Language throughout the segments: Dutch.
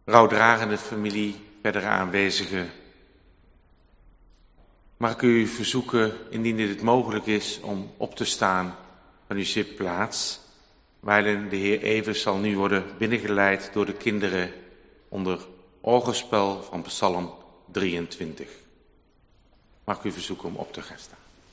rouwdragende familie, verdere aanwezigen. Mag ik u verzoeken, indien dit mogelijk is, om op te staan van uw zitplaats, waarin de heer Evers zal nu worden binnengeleid door de kinderen onder orgelspel van Psalm 23. Mag ik u verzoeken om op te gaan staan.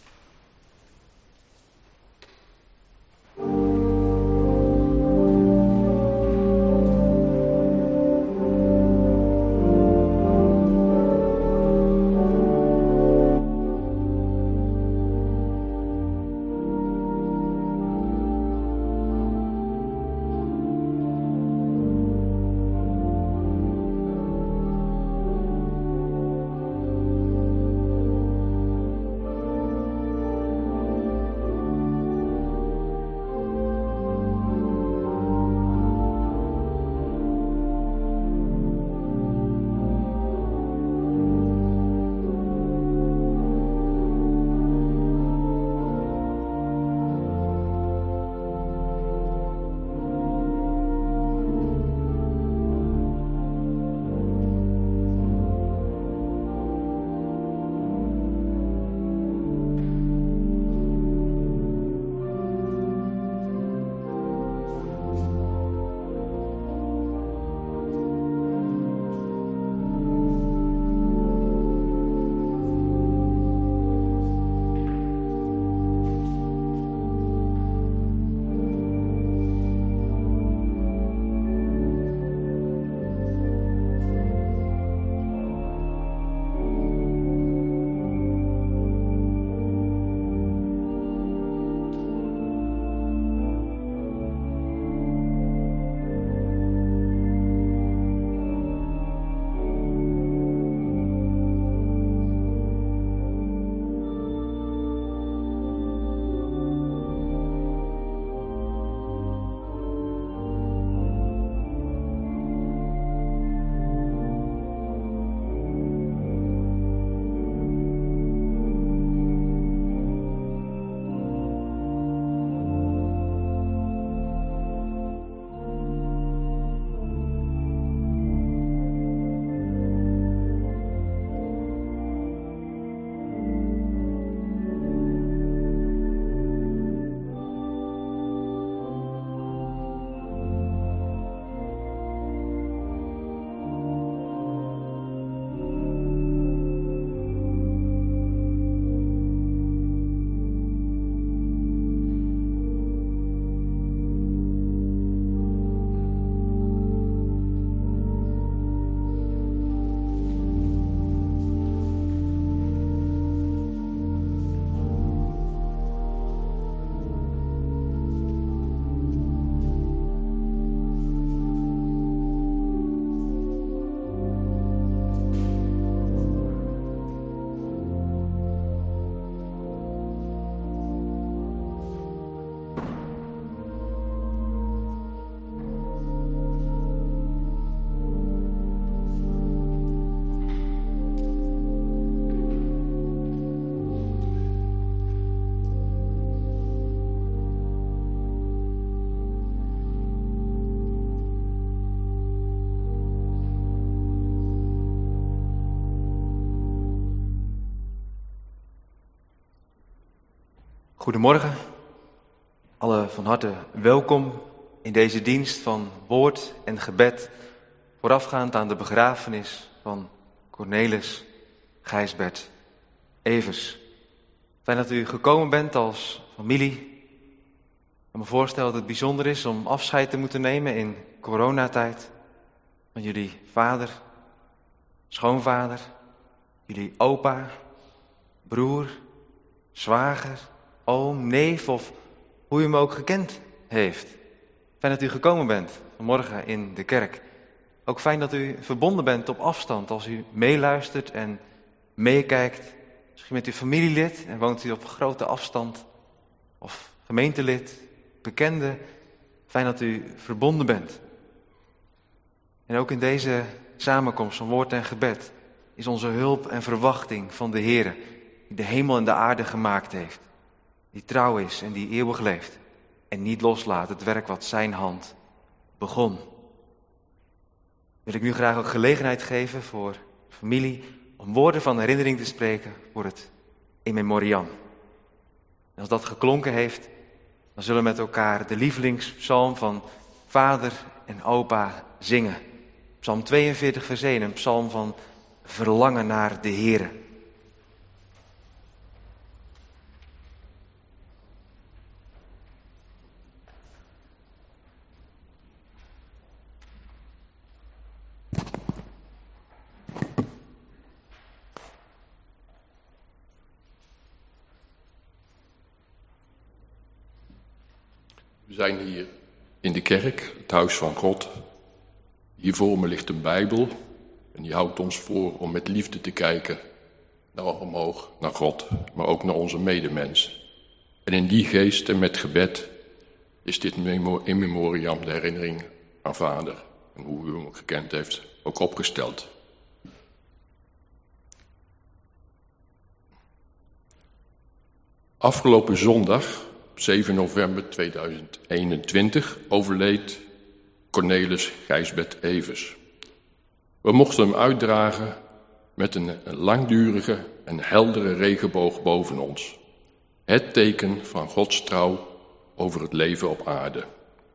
Goedemorgen, alle van harte welkom in deze dienst van woord en gebed, voorafgaand aan de begrafenis van Cornelis Gijsbert Evers. Fijn dat u gekomen bent als familie. Ik kan me voorstellen dat het bijzonder is om afscheid te moeten nemen in coronatijd van jullie vader, schoonvader, jullie opa, broer, zwager, oom, neef of hoe u hem ook gekend heeft. Fijn dat u gekomen bent vanmorgen in de kerk. Ook fijn dat u verbonden bent op afstand als u meeluistert en meekijkt. Misschien met uw familielid en woont u op grote afstand. Of gemeentelid, bekende. Fijn dat u verbonden bent. En ook in deze samenkomst van woord en gebed is onze hulp en verwachting van de Heere, die de hemel en de aarde gemaakt heeft. Die trouw is en die eeuwig leeft. En niet loslaat het werk wat zijn hand begon. wil ik nu graag ook gelegenheid geven voor de familie om woorden van herinnering te spreken voor het in memoriam. En als dat geklonken heeft, dan zullen we met elkaar de lievelingspsalm van vader en opa zingen. Psalm 42 vers 1, een psalm van verlangen naar de Here. We zijn hier in de kerk, het huis van God. Hier voor me ligt een Bijbel en die houdt ons voor om met liefde te kijken naar omhoog, naar God, maar ook naar onze medemens. En in die geest en met gebed is dit in memoriam de herinnering aan vader en hoe u hem gekend heeft ook opgesteld. Afgelopen zondag, 7 november 2021, overleed Cornelis Gijsbert Evers. We mochten hem uitdragen met een langdurige en heldere regenboog boven ons. Het teken van Gods trouw over het leven op aarde.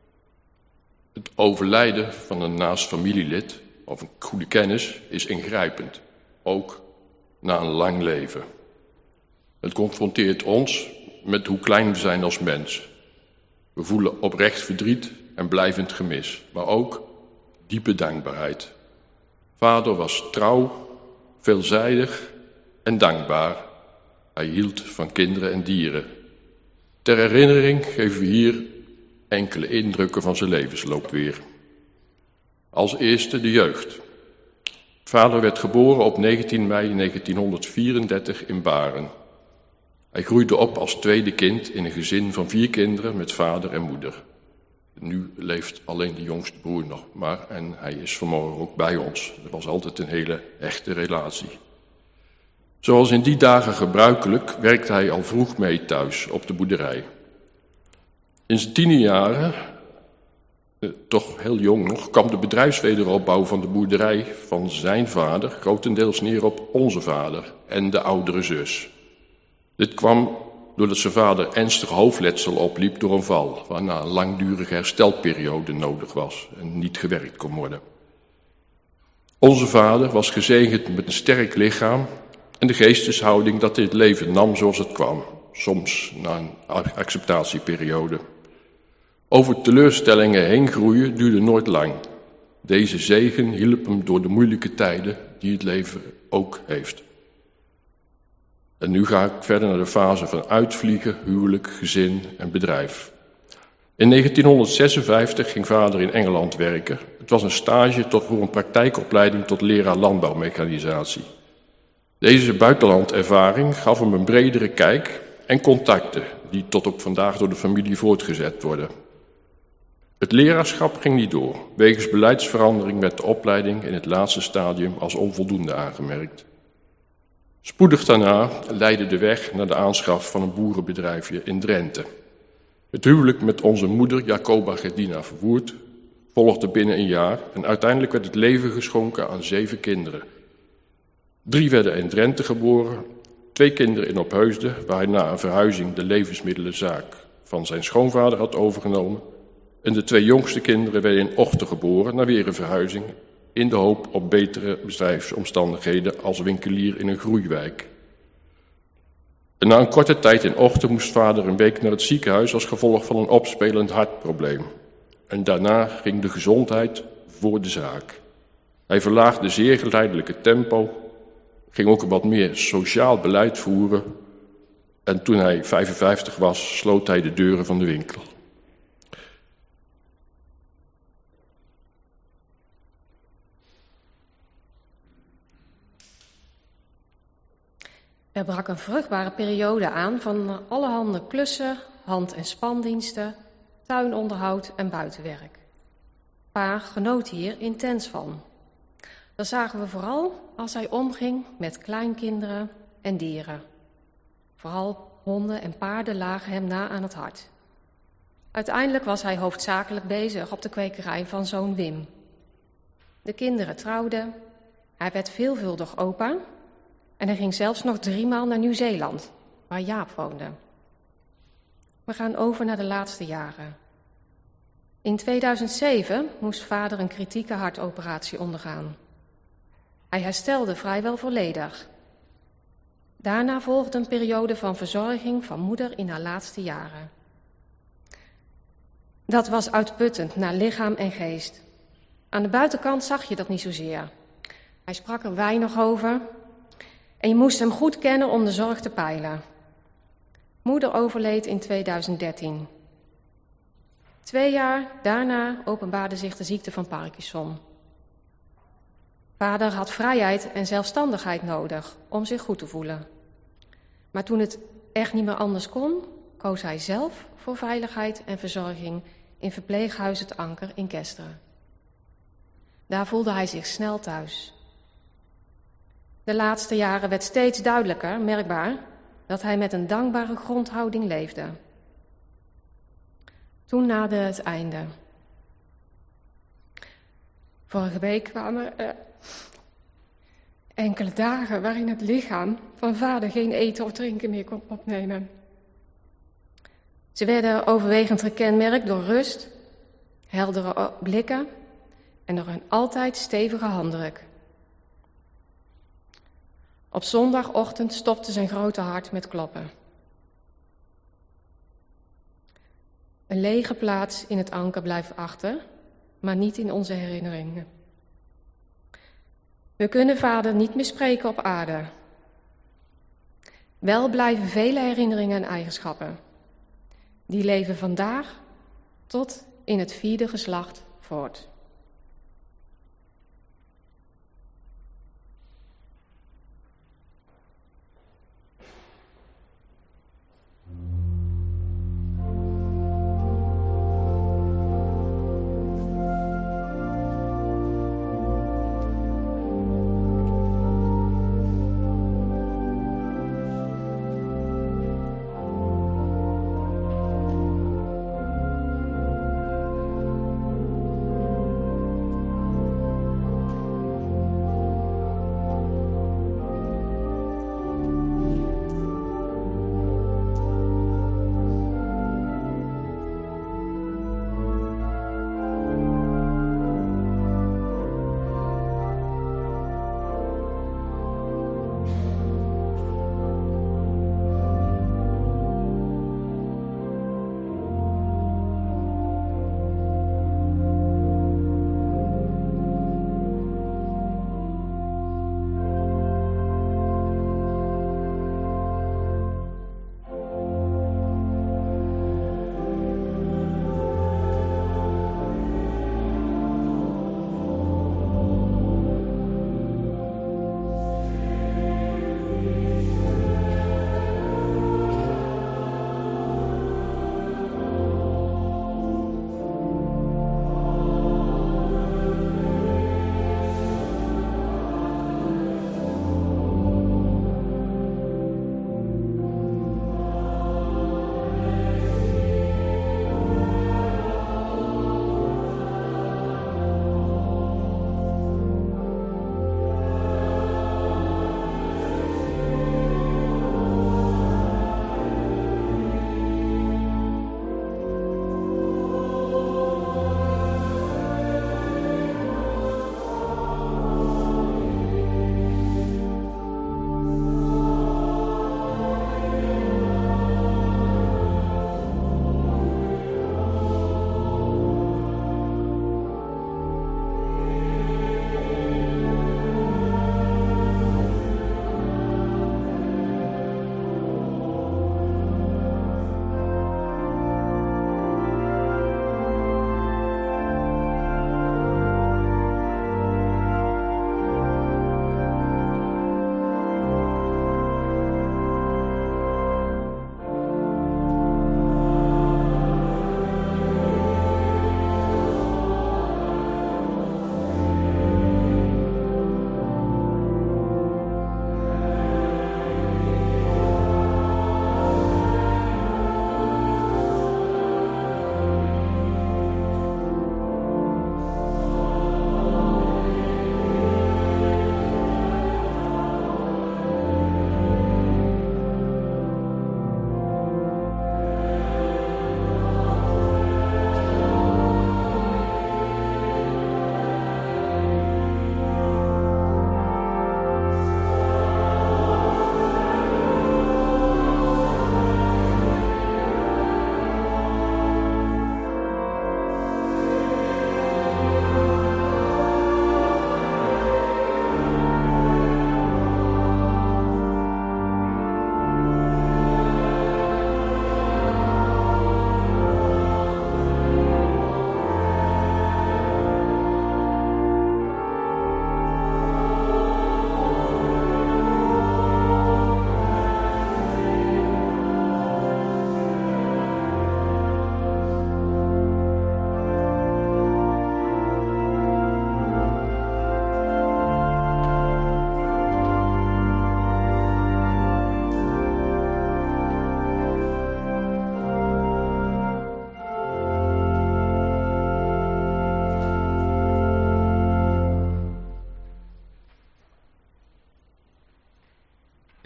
Het overlijden van een naast familielid of een goede kennis is ingrijpend, ook na een lang leven. Het confronteert ons met hoe klein we zijn als mens. We voelen oprecht verdriet en blijvend gemis, maar ook diepe dankbaarheid. Vader was trouw, veelzijdig en dankbaar. Hij hield van kinderen en dieren. Ter herinnering geven we hier enkele indrukken van zijn levensloop weer. Als eerste de jeugd. Vader werd geboren op 19 mei 1934 in Baren. Hij groeide op als tweede kind in een gezin van 4 kinderen met vader en moeder. Nu leeft alleen de jongste broer nog maar en hij is vanmorgen ook bij ons. Er was altijd een hele echte relatie. Zoals in die dagen gebruikelijk werkte hij al vroeg mee thuis op de boerderij. In zijn 10e jaren, toch heel jong nog, kwam de bedrijfswederopbouw van de boerderij van zijn vader grotendeels neer op onze vader en de oudere zus. Dit kwam doordat zijn vader ernstig hoofdletsel opliep door een val, waarna een langdurige herstelperiode nodig was en niet gewerkt kon worden. Onze vader was gezegend met een sterk lichaam en de geesteshouding dat hij het leven nam zoals het kwam, soms na een acceptatieperiode. Over teleurstellingen heen groeien duurde nooit lang. Deze zegen hielp hem door de moeilijke tijden die het leven ook heeft. En nu ga ik verder naar de fase van uitvliegen, huwelijk, gezin en bedrijf. In 1956 ging vader in Engeland werken. Het was een stage voor een praktijkopleiding tot leraar landbouwmechanisatie. Deze buitenlandervaring gaf hem een bredere kijk en contacten die tot op vandaag door de familie voortgezet worden. Het leraarschap ging niet door. Wegens beleidsverandering werd de opleiding in het laatste stadium als onvoldoende aangemerkt. Spoedig daarna leidde de weg naar de aanschaf van een boerenbedrijfje in Drenthe. Het huwelijk met onze moeder Jacoba Gerdina Verwoerd volgde binnen een jaar en uiteindelijk werd het leven geschonken aan 7 kinderen. 3 werden in Drenthe geboren, 2 kinderen in Opheusden, waar hij na een verhuizing de levensmiddelenzaak van zijn schoonvader had overgenomen. En de 2 jongste kinderen werden in Ochten geboren, na weer een verhuizing, in de hoop op betere bedrijfsomstandigheden als winkelier in een groeiwijk. En na een korte tijd in Ochten moest vader een week naar het ziekenhuis als gevolg van een opspelend hartprobleem. En daarna ging de gezondheid voor de zaak. Hij verlaagde zeer geleidelijk het tempo, ging ook een wat meer sociaal beleid voeren en toen hij 55 was, sloot hij de deuren van de winkel. Er brak een vruchtbare periode aan van allerhande klussen, hand- en spandiensten, tuinonderhoud en buitenwerk. Pa genoot hier intens van. Dat zagen we vooral als hij omging met kleinkinderen en dieren. Vooral honden en paarden lagen hem na aan het hart. Uiteindelijk was hij hoofdzakelijk bezig op de kwekerij van zoon Wim. De kinderen trouwden. Hij werd veelvuldig opa. En hij ging zelfs nog 3 maal naar Nieuw-Zeeland, waar Jaap woonde. We gaan over naar de laatste jaren. In 2007 moest vader een kritieke hartoperatie ondergaan. Hij herstelde vrijwel volledig. Daarna volgde een periode van verzorging van moeder in haar laatste jaren. Dat was uitputtend naar lichaam en geest. Aan de buitenkant zag je dat niet zozeer. Hij sprak er weinig over en je moest hem goed kennen om de zorg te peilen. Moeder overleed in 2013. 2 jaar daarna openbaarde zich de ziekte van Parkinson. Vader had vrijheid en zelfstandigheid nodig om zich goed te voelen. Maar toen het echt niet meer anders kon, koos hij zelf voor veiligheid en verzorging in verpleeghuis Het Anker in Kesteren. Daar voelde hij zich snel thuis. De laatste jaren werd steeds duidelijker, merkbaar, dat hij met een dankbare grondhouding leefde. Toen naderde het einde. Vorige week kwamen er enkele dagen waarin het lichaam van vader geen eten of drinken meer kon opnemen. Ze werden overwegend gekenmerkt door rust, heldere blikken en door een altijd stevige handdruk. Op zondagochtend stopte zijn grote hart met kloppen. Een lege plaats in het anker blijft achter, maar niet in onze herinneringen. We kunnen vader niet meer spreken op aarde. Wel blijven vele herinneringen en eigenschappen. Die leven vandaag tot in het 4e geslacht voort.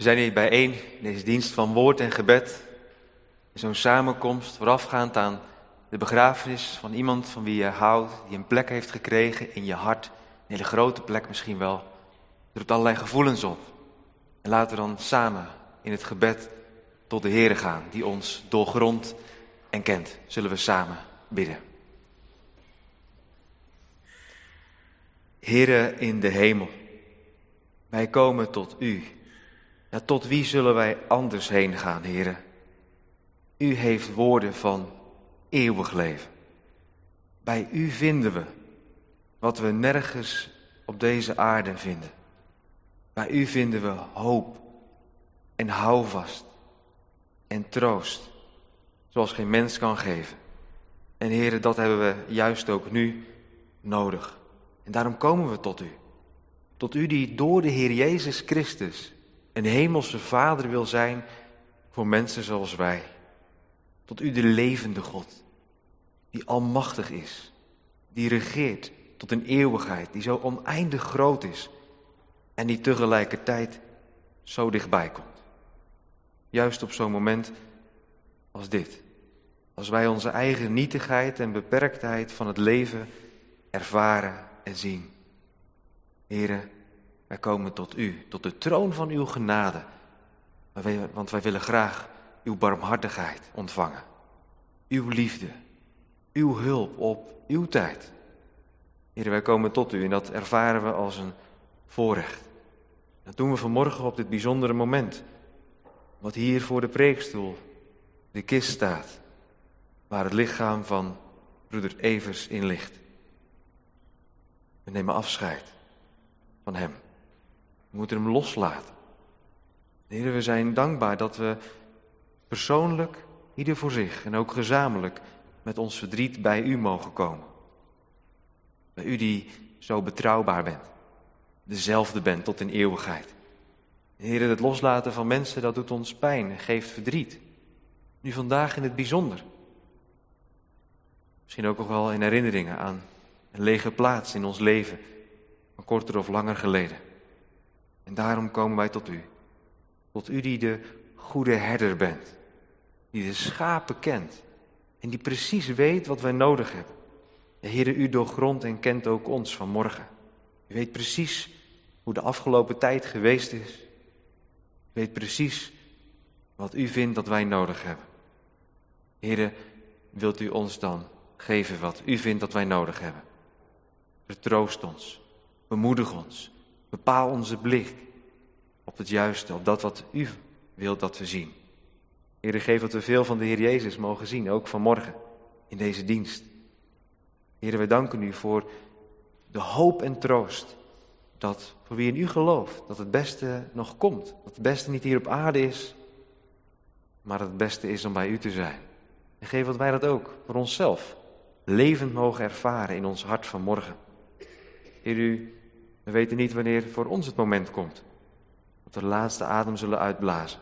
zijn hier bijeen in deze dienst van woord en gebed. In zo'n samenkomst voorafgaand aan de begrafenis van iemand van wie je houdt, die een plek heeft gekregen in je hart. Een hele grote plek misschien wel. Er roept allerlei gevoelens op. En laten we dan samen in het gebed tot de Heere gaan, die ons doorgrondt en kent. Zullen we samen bidden. Heere in de hemel, wij komen tot u. Ja, tot wie zullen wij anders heen gaan, Heere? U heeft woorden van eeuwig leven. Bij u vinden we wat we nergens op deze aarde vinden. Bij u vinden we hoop en houvast en troost, zoals geen mens kan geven. En Heere, dat hebben we juist ook nu nodig. En daarom komen we tot u. Tot u die door de Heer Jezus Christus een hemelse Vader wil zijn voor mensen zoals wij. Tot u de levende God, die almachtig is, die regeert tot een eeuwigheid, die zo oneindig groot is en die tegelijkertijd zo dichtbij komt. Juist op zo'n moment als dit, als wij onze eigen nietigheid en beperktheid van het leven ervaren en zien. Heere, wij komen tot u, tot de troon van uw genade, want wij willen graag uw barmhartigheid ontvangen. Uw liefde, uw hulp op uw tijd. Heere, wij komen tot u en dat ervaren we als een voorrecht. Dat doen we vanmorgen op dit bijzondere moment, wat hier voor de preekstoel, de kist staat, waar het lichaam van broeder Evers in ligt. We nemen afscheid van hem. We moeten hem loslaten. Heer, we zijn dankbaar dat we persoonlijk, ieder voor zich en ook gezamenlijk met ons verdriet bij u mogen komen. Bij u die zo betrouwbaar bent. Dezelfde bent tot in eeuwigheid. Heer, het loslaten van mensen, dat doet ons pijn en geeft verdriet. Nu vandaag in het bijzonder. Misschien ook nog wel in herinneringen aan een lege plaats in ons leven, van korter of langer geleden. En daarom komen wij tot u. Tot u die de goede herder bent. Die de schapen kent. En die precies weet wat wij nodig hebben. De Heere, u doorgrondt en kent ook ons vanmorgen. U weet precies hoe de afgelopen tijd geweest is. U weet precies wat u vindt dat wij nodig hebben. Heere, wilt u ons dan geven wat u vindt dat wij nodig hebben? Vertroost ons, bemoedig ons, bepaal onze blik op het juiste, op dat wat u wilt dat we zien. Heere, geef dat we veel van de Heer Jezus mogen zien, ook vanmorgen in deze dienst. Heere, wij danken u voor de hoop en troost dat voor wie in u gelooft, dat het beste nog komt. Dat het beste niet hier op aarde is, maar dat het beste is om bij u te zijn. En geef dat wij dat ook voor onszelf levend mogen ervaren in ons hart vanmorgen. Heer, we weten niet wanneer voor ons het moment komt dat we de laatste adem zullen uitblazen.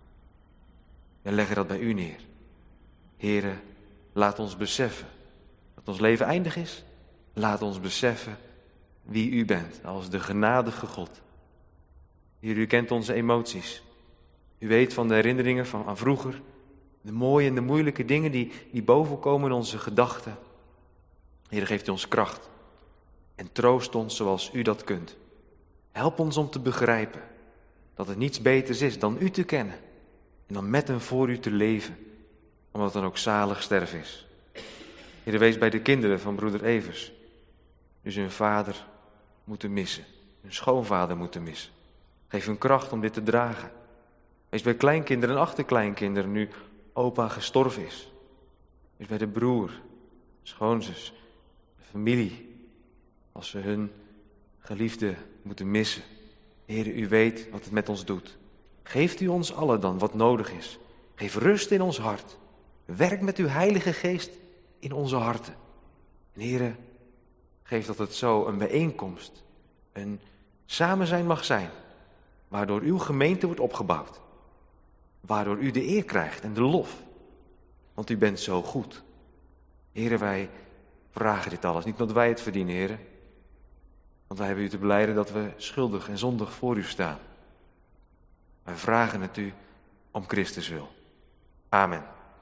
En leggen dat bij u neer. Heere, laat ons beseffen dat ons leven eindig is. Laat ons beseffen wie u bent als de genadige God. Heer, u kent onze emoties. U weet van de herinneringen van aan vroeger. De mooie en de moeilijke dingen die bovenkomen in onze gedachten. Heer, geeft u ons kracht. En troost ons zoals u dat kunt. Help ons om te begrijpen dat het niets beters is dan u te kennen. En dan met en voor u te leven. Omdat het dan ook zalig sterven is. Heer, wees bij de kinderen van broeder Evers. Die hun vader moeten missen. Hun schoonvader moeten missen. Geef hun kracht om dit te dragen. Wees bij kleinkinderen en achterkleinkinderen nu opa gestorven is. Wees bij de broer, schoonzus, de familie. Als ze hun geliefde moeten missen. Heer, u weet wat het met ons doet. Geeft u ons allen dan wat nodig is. Geef rust in ons hart. Werk met uw Heilige Geest in onze harten. En Heer, geef dat het zo een bijeenkomst, een samen zijn mag zijn. Waardoor uw gemeente wordt opgebouwd. Waardoor u de eer krijgt en de lof. Want u bent zo goed. Heer, wij vragen dit alles. Niet omdat wij het verdienen, Heer. Want wij hebben u te belijden dat we schuldig en zondig voor u staan. Wij vragen het u om Christus wil. Amen.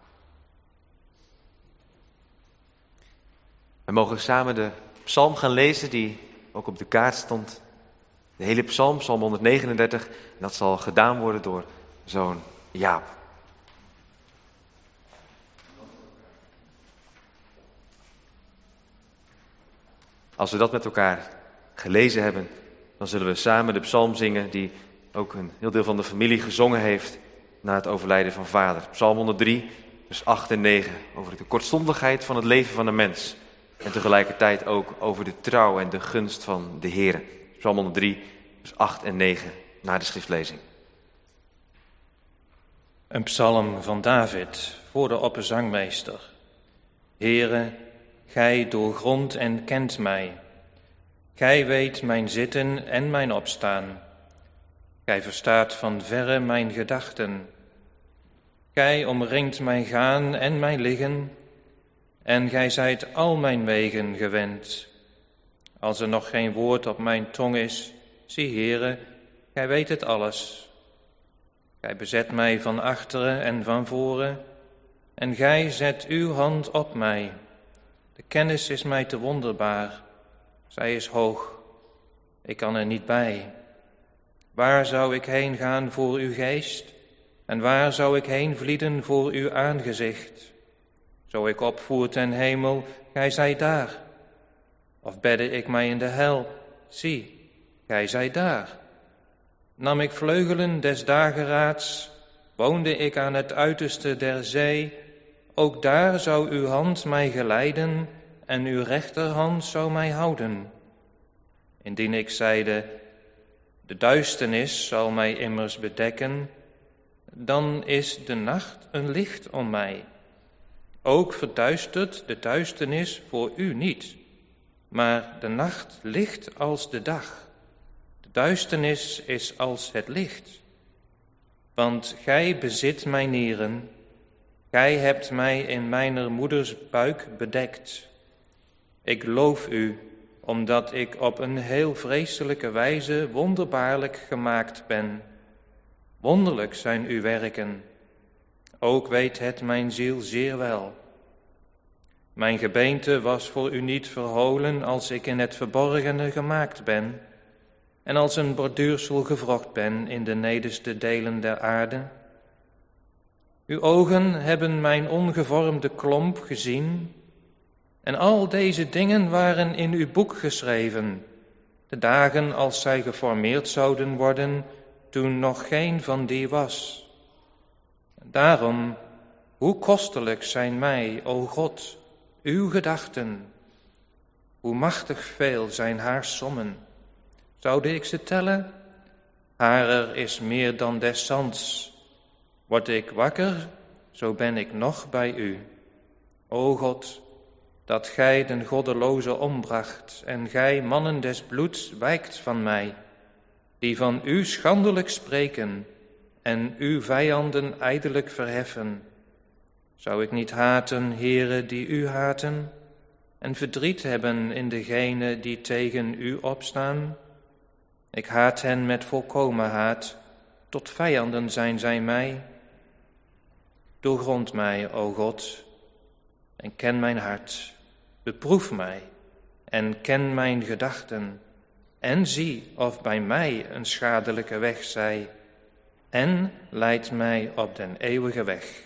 We mogen samen de psalm gaan lezen die ook op de kaart stond. De hele psalm, psalm 139. En dat zal gedaan worden door zoon Jaap. Als we dat met elkaar gelezen hebben, dan zullen we samen de psalm zingen die ook een heel deel van de familie gezongen heeft na het overlijden van vader. Psalm 103, vers 8 en 9, over de kortstondigheid van het leven van een mens. En tegelijkertijd ook over de trouw en de gunst van de Heere. Psalm 103, vers 8 en 9, na de schriftlezing. Een psalm van David voor de opperzangmeester. Heere, gij doorgrondt en kent mij. Gij weet mijn zitten en mijn opstaan. Gij verstaat van verre mijn gedachten. Gij omringt mijn gaan en mijn liggen, en gij zijt al mijn wegen gewend. Als er nog geen woord op mijn tong is, zie Heere, gij weet het alles. Gij bezet mij van achteren en van voren, en gij zet uw hand op mij. De kennis is mij te wonderbaar, zij is hoog, ik kan er niet bij. Waar zou ik heen gaan voor uw geest, en waar zou ik heen vlieden voor uw aangezicht? Zo ik opvoer ten hemel, gij zijt daar. Of bedde ik mij in de hel, zie, gij zijt daar. Nam ik vleugelen des dageraads, woonde ik aan het uiterste der zee, ook daar zou uw hand mij geleiden en uw rechterhand zou mij houden. Indien ik zeide, de duisternis zal mij immers bedekken, dan is de nacht een licht om mij. Ook verduistert de duisternis voor u niet, maar de nacht licht als de dag. De duisternis is als het licht. Want gij bezit mijn nieren, gij hebt mij in mijner moeders buik bedekt. Ik loof u, omdat ik op een heel vreselijke wijze wonderbaarlijk gemaakt ben. Wonderlijk zijn uw werken, ook weet het mijn ziel zeer wel. Mijn gebeente was voor u niet verholen als ik in het verborgene gemaakt ben, en als een borduursel gewrocht ben in de nederste delen der aarde. Uw ogen hebben mijn ongevormde klomp gezien, en al deze dingen waren in uw boek geschreven, de dagen als zij geformeerd zouden worden, toen nog geen van die was. Daarom, hoe kostelijk zijn mij, o God, uw gedachten. Hoe machtig veel zijn haar sommen. Zoude ik ze tellen? Harer is meer dan des zands. Word ik wakker, zo ben ik nog bij u. O God, dat gij den goddeloze ombracht en gij mannen des bloeds wijkt van mij, die van u schandelijk spreken en uw vijanden ijdelijk verheffen. Zou ik niet haten, Heere, die u haten, en verdriet hebben in degene die tegen u opstaan? Ik haat hen met volkomen haat, tot vijanden zijn zij mij. Doorgrond mij, o God, en ken mijn hart. Beproef mij en ken mijn gedachten, en zie of bij mij een schadelijke weg zij, en leid mij op den eeuwige weg.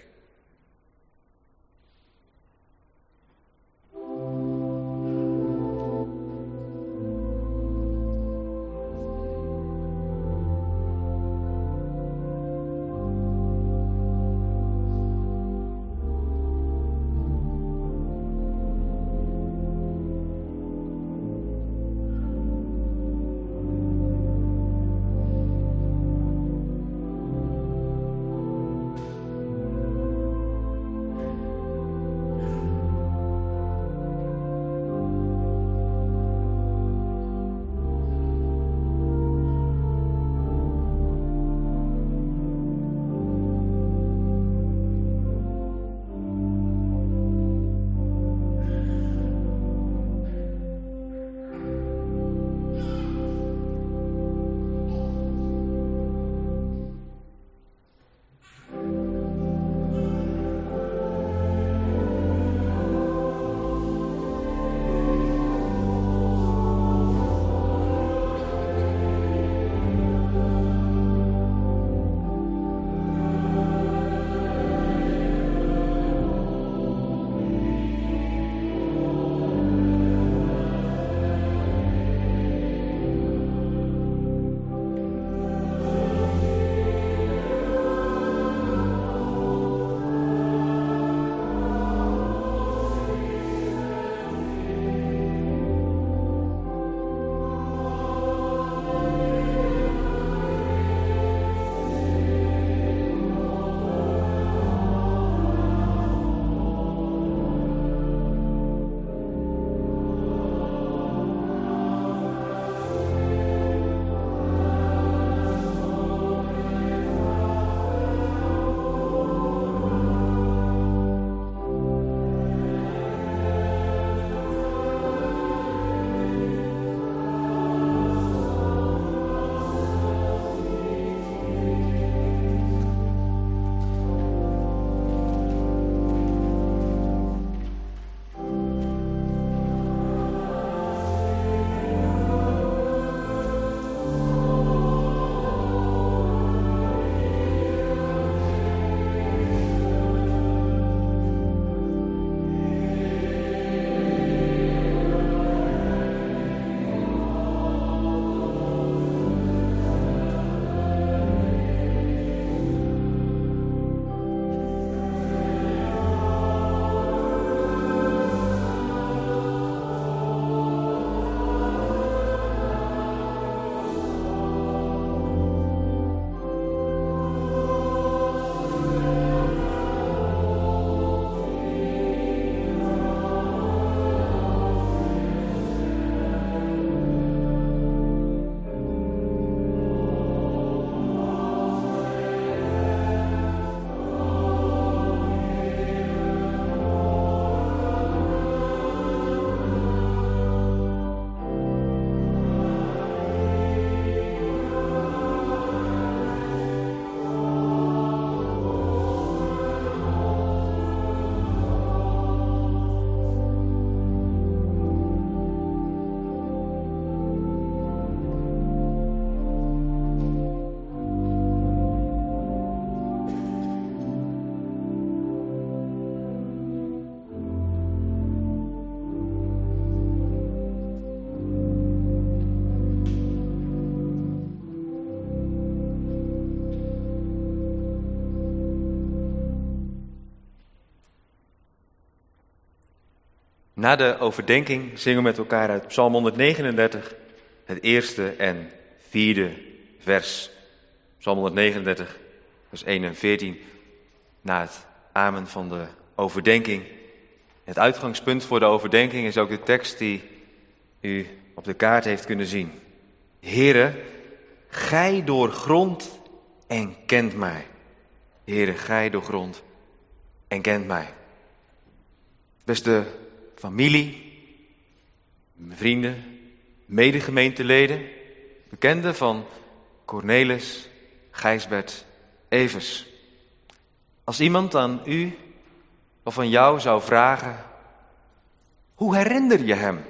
Na de overdenking zingen we met elkaar uit Psalm 139, het eerste en vierde vers. Psalm 139, vers 1 en 14, na het amen van de overdenking. Het uitgangspunt voor de overdenking is ook de tekst die u op de kaart heeft kunnen zien. Heere, gij doorgrondt en kent mij. Heere, gij doorgrondt en kent mij. Beste familie, vrienden, medegemeenteleden, bekenden van Cornelis Gijsbert Evers. Als iemand aan u of aan jou zou vragen, hoe herinner je hem?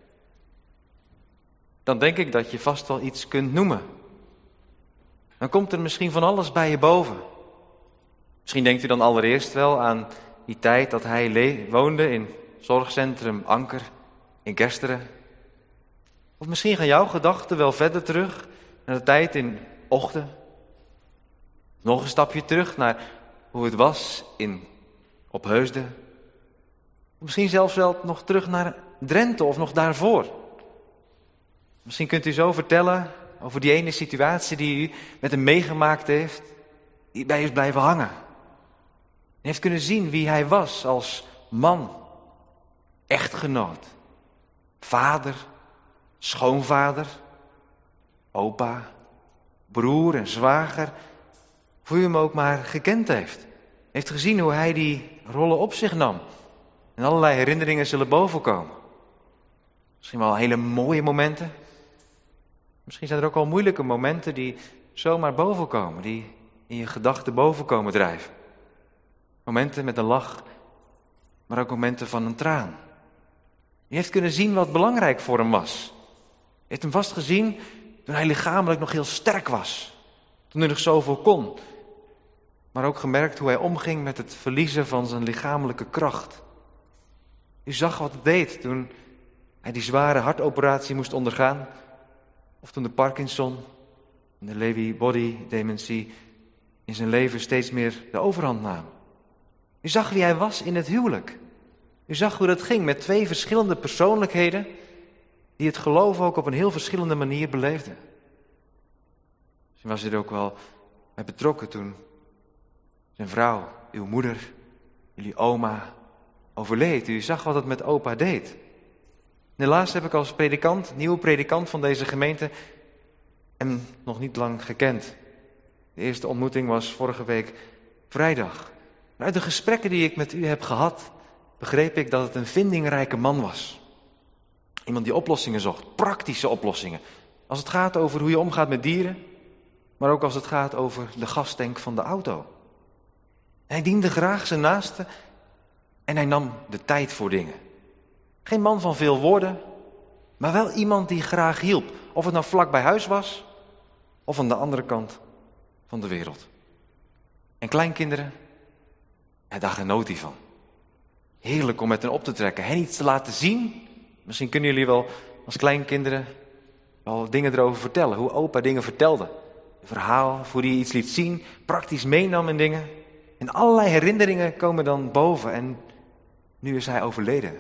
Dan denk ik dat je vast wel iets kunt noemen. Dan komt er misschien van alles bij je boven. Misschien denkt u dan allereerst wel aan die tijd dat hij woonde in zorgcentrum Anker in Kesteren. Of misschien gaan jouw gedachten wel verder terug naar de tijd in Ochten. Nog een stapje terug naar hoe het was in Opheusden. Misschien zelfs wel nog terug naar Drenthe of nog daarvoor. Misschien kunt u zo vertellen over die ene situatie die u met hem meegemaakt heeft, die bij u is blijven hangen. En heeft kunnen zien wie hij was als man, echtgenoot, vader, schoonvader, opa, broer en zwager. Of hoe u hem ook maar gekend heeft. Heeft gezien hoe hij die rollen op zich nam. En allerlei herinneringen zullen bovenkomen. Misschien wel hele mooie momenten. Misschien zijn er ook al moeilijke momenten die zomaar bovenkomen. Die in je gedachten bovenkomen drijven. Momenten met een lach, maar ook momenten van een traan. Je heeft kunnen zien wat belangrijk voor hem was. Je heeft hem vast gezien toen hij lichamelijk nog heel sterk was. Toen hij nog zoveel kon. Maar ook gemerkt hoe hij omging met het verliezen van zijn lichamelijke kracht. U zag wat het deed toen hij die zware hartoperatie moest ondergaan. Of toen de Parkinson en de Lewy body dementie in zijn leven steeds meer de overhand namen. U zag wie hij was in het huwelijk. U zag hoe dat ging met twee verschillende persoonlijkheden die het geloof ook op een heel verschillende manier beleefden. Misschien was u er ook wel bij betrokken toen zijn vrouw, uw moeder, jullie oma overleed. U zag wat het met opa deed. En helaas heb ik als predikant, nieuwe predikant van deze gemeente, hem nog niet lang gekend. De eerste ontmoeting was vorige week vrijdag. Maar uit de gesprekken die ik met u heb gehad, begreep ik dat het een vindingrijke man was. Iemand die oplossingen zocht, praktische oplossingen. Als het gaat over hoe je omgaat met dieren, maar ook als het gaat over de gastank van de auto. Hij diende graag zijn naaste en hij nam de tijd voor dingen. Geen man van veel woorden, maar wel iemand die graag hielp. Of het nou vlak bij huis was, of aan de andere kant van de wereld. En kleinkinderen, daar genoot hij van. Heerlijk om met hen op te trekken, hen iets te laten zien. Misschien kunnen jullie wel als kleinkinderen wel dingen erover vertellen. Hoe opa dingen vertelde. Een verhaal, hoe hij iets liet zien, praktisch meenam in dingen. En allerlei herinneringen komen dan boven en nu is hij overleden.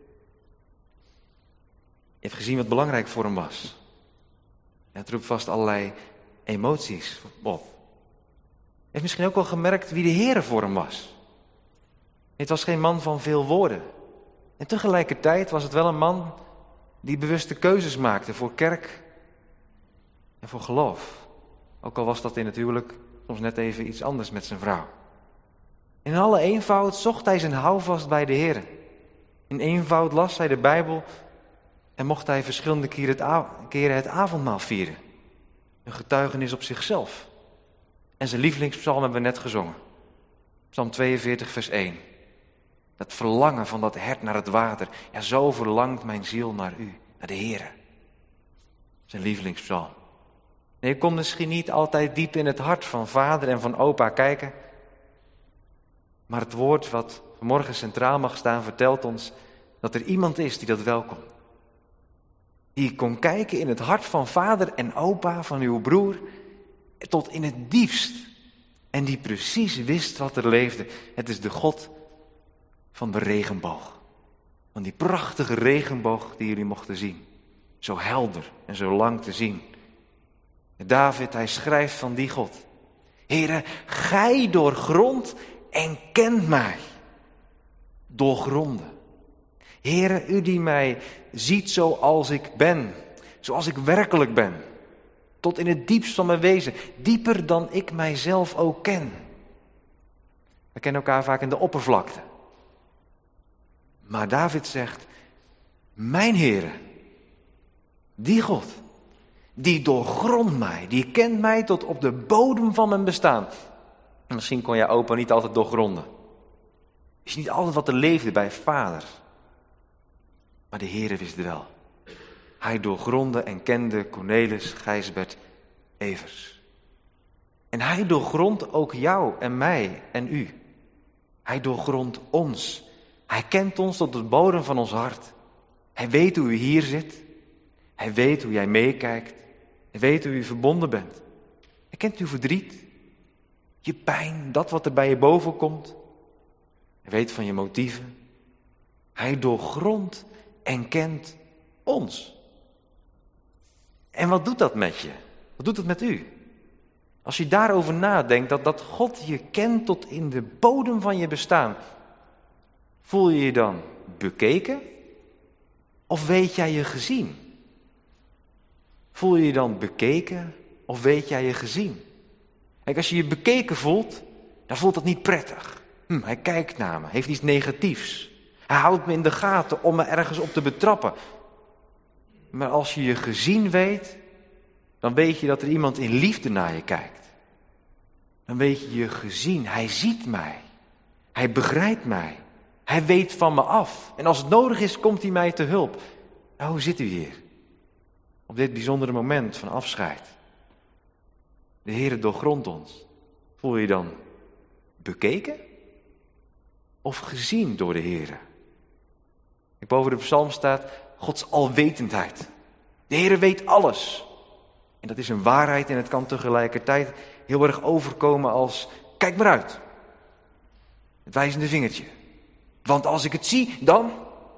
Je hebt gezien wat belangrijk voor hem was. En het roept vast allerlei emoties op. Je hebt misschien ook wel gemerkt wie de Heere voor hem was. Het was geen man van veel woorden. En tegelijkertijd was het wel een man die bewuste keuzes maakte voor kerk en voor geloof. Ook al was dat in het huwelijk soms net even iets anders met zijn vrouw. In alle eenvoud zocht hij zijn houvast bij de Heere. In eenvoud las hij de Bijbel en mocht hij verschillende keren het avondmaal vieren. Een getuigenis op zichzelf. En zijn lievelingspsalm hebben we net gezongen. Psalm 42 vers 1. Dat verlangen van dat hert naar het water. Ja, zo verlangt mijn ziel naar u, naar de Heere. Zijn lievelingspsalm. Nee, je kon misschien niet altijd diep in het hart van vader en van opa kijken. Maar het woord wat vanmorgen centraal mag staan vertelt ons dat er iemand is die dat wel kon. Die kon kijken in het hart van vader en opa, van uw broer, tot in het diepst. En die precies wist wat er leefde. Het is de God van de regenboog. Van die prachtige regenboog die jullie mochten zien. Zo helder en zo lang te zien. En David, hij schrijft van die God. Heere, gij doorgrondt en kent mij. Doorgronden. Heere, u die mij ziet zoals ik ben. Zoals ik werkelijk ben. Tot in het diepst van mijn wezen. Dieper dan ik mijzelf ook ken. We kennen elkaar vaak in de oppervlakte. Maar David zegt, mijn Heere, die God, die doorgrondt mij, die kent mij tot op de bodem van mijn bestaan. En misschien kon jouw opa niet altijd doorgronden. Is niet altijd wat er leefde bij vader. Maar de Heere wist het wel. Hij doorgrondde en kende Cornelis Gijsbert Evers. En hij doorgrondt ook jou en mij en u. Hij doorgrondt ons. Hij kent ons tot de bodem van ons hart. Hij weet hoe u hier zit. Hij weet hoe jij meekijkt. Hij weet hoe u verbonden bent. Hij kent uw verdriet, je pijn, dat wat er bij je boven komt. Hij weet van je motieven. Hij doorgrondt en kent ons. En wat doet dat met je? Wat doet het met u? Als je daarover nadenkt, dat God je kent tot in de bodem van je bestaan. Voel je je dan bekeken? Of weet jij je gezien? Voel je je dan bekeken? Of weet jij je gezien? Kijk, als je je bekeken voelt, dan voelt dat niet prettig. Hij kijkt naar me, heeft iets negatiefs. Hij houdt me in de gaten om me ergens op te betrappen. Maar als je je gezien weet, dan weet je dat er iemand in liefde naar je kijkt. Dan weet je je gezien. Hij ziet mij. Hij begrijpt mij. Hij weet van me af. En als het nodig is, komt hij mij te hulp. Nou, hoe zit u hier? Op dit bijzondere moment van afscheid. De Heere doorgrondt ons. Voel je je dan bekeken? Of gezien door de Heere? Boven de psalm staat Gods alwetendheid. De Heere weet alles. En dat is een waarheid en het kan tegelijkertijd heel erg overkomen als, kijk maar uit. Het wijzende vingertje. Want als ik het zie, dan...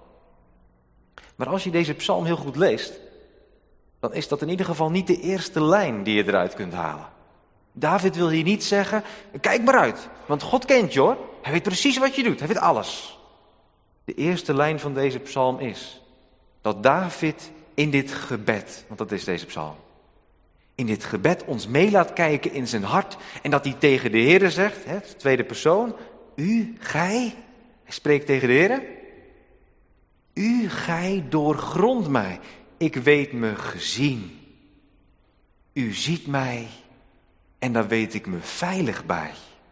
Maar als je deze psalm heel goed leest, dan is dat in ieder geval niet de eerste lijn die je eruit kunt halen. David wil hier niet zeggen, kijk maar uit, want God kent je hoor. Hij weet precies wat je doet, hij weet alles. De eerste lijn van deze psalm is dat David in dit gebed, want dat is deze psalm, in dit gebed ons mee laat kijken in zijn hart en dat hij tegen de Heere zegt, de tweede persoon, u, gij, hij spreekt tegen de Heere, u, gij doorgrondt mij, ik weet me gezien. U ziet mij en daar weet ik me veilig bij.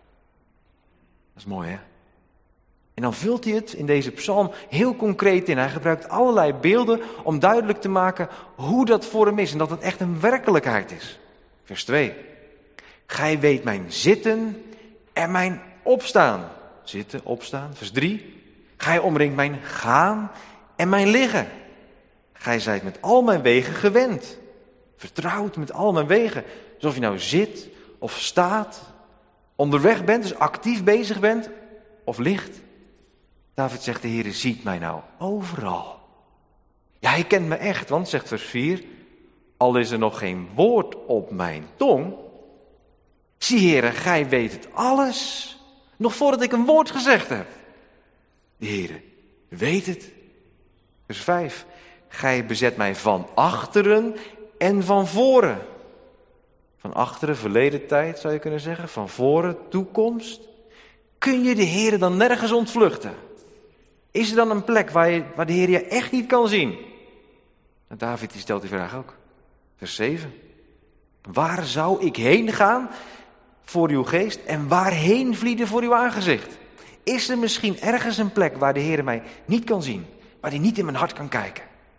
Dat is mooi hè? En dan vult hij het in deze psalm heel concreet in. Hij gebruikt allerlei beelden om duidelijk te maken hoe dat voor hem is en dat het echt een werkelijkheid is. Vers 2. Gij weet mijn zitten en mijn opstaan. Zitten, opstaan. Vers 3. Gij omringt mijn gaan en mijn liggen. Gij zijt met al mijn wegen gewend. Vertrouwd met al mijn wegen. Alsof je nou zit of staat, onderweg bent, dus actief bezig bent of ligt. David zegt, de Heere ziet mij nou overal. Ja, hij kent me echt, want, zegt vers 4, al is er nog geen woord op mijn tong. Zie, Heere, gij weet het alles, nog voordat ik een woord gezegd heb. De Heere weet het. Vers 5, gij bezet mij van achteren en van voren. Van achteren, verleden tijd zou je kunnen zeggen, van voren, toekomst. Kun je de Heere dan nergens ontvluchten? Is er dan een plek waar de Heer je echt niet kan zien? Nou, David die stelt die vraag ook. Vers 7. Waar zou ik heen gaan voor uw geest en waarheen vlieden voor uw aangezicht? Is er misschien ergens een plek waar de Heer mij niet kan zien? Waar hij niet in mijn hart kan kijken?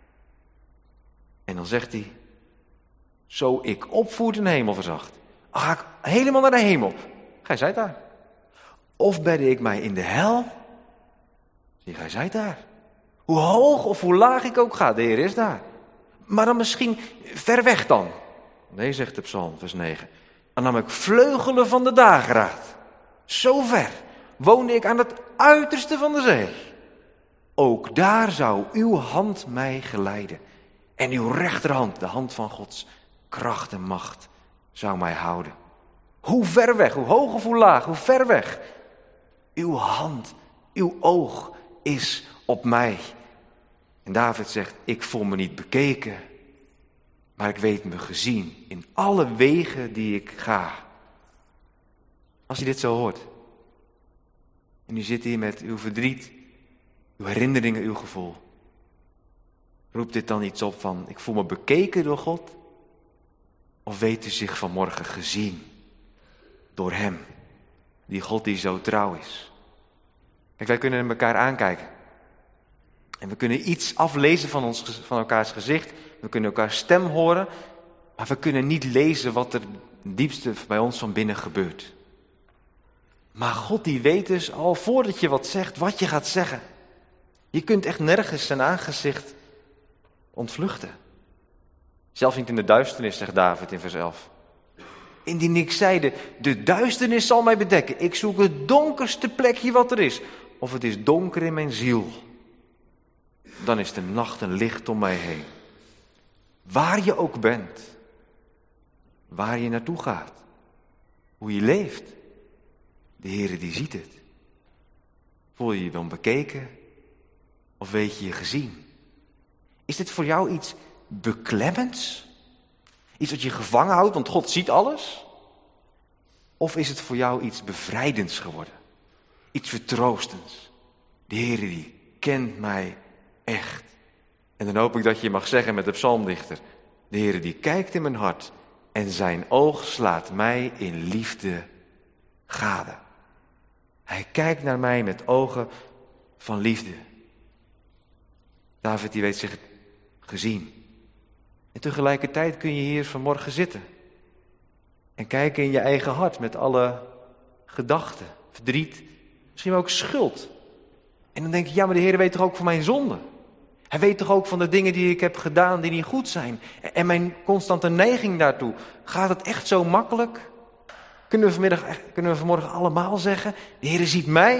En dan zegt hij, zo ik opvoert een hemel verzacht, ga ik helemaal naar de hemel. Gij zijt daar. Of bedde ik mij in de hel? Zie, gij zijt daar. Hoe hoog of hoe laag ik ook ga, de Heer is daar. Maar dan misschien ver weg dan. Nee, zegt de psalm, vers 9. Dan nam ik vleugelen van de dageraad. Zo ver woonde ik aan het uiterste van de zee. ook daar zou uw hand mij geleiden. En uw rechterhand, de hand van Gods kracht en macht, zou mij houden. Hoe ver weg, hoe hoog of hoe laag, hoe ver weg. Uw hand, uw oog is op mij. En David zegt, ik voel me niet bekeken, maar ik weet me gezien in alle wegen die ik ga. Als je dit zo hoort, en u zit hier met uw verdriet, uw herinneringen, uw gevoel, roept dit dan iets op van, ik voel me bekeken door God? Of weet u zich vanmorgen gezien door Hem, die God die zo trouw is? Kijk, wij kunnen elkaar aankijken. En we kunnen iets aflezen van elkaars gezicht. We kunnen elkaars stem horen. Maar we kunnen niet lezen wat er het diepste bij ons van binnen gebeurt. Maar God die weet dus al voordat je wat zegt, wat je gaat zeggen. Je kunt echt nergens zijn aangezicht ontvluchten. Zelfs niet in de duisternis, zegt David in vers 11. Indien ik zeide, de duisternis zal mij bedekken. Ik zoek het donkerste plekje wat er is. Of het is donker in mijn ziel. Dan is de nacht een licht om mij heen. Waar je ook bent. Waar je naartoe gaat. Hoe je leeft. De Heere die ziet het. Voel je je dan bekeken? Of weet je je gezien? Is dit voor jou iets beklemmends? Iets wat je gevangen houdt, want God ziet alles? Of is het voor jou iets bevrijdends geworden? Iets vertroostends? De Heere die kent mij echt. En dan hoop ik dat je mag zeggen met de psalmdichter, de Heere die kijkt in mijn hart en zijn oog slaat mij in liefde gade. Hij kijkt naar mij met ogen van liefde. David die weet zich gezien. En tegelijkertijd kun je hier vanmorgen zitten. En kijken in je eigen hart met alle gedachten, verdriet, misschien ook schuld. En dan denk je, ja, maar de Heer weet toch ook van mijn zonde. Hij weet toch ook van de dingen die ik heb gedaan die niet goed zijn. En mijn constante neiging daartoe. Gaat het echt zo makkelijk? Kunnen we vanmorgen allemaal zeggen, de Heer ziet mij?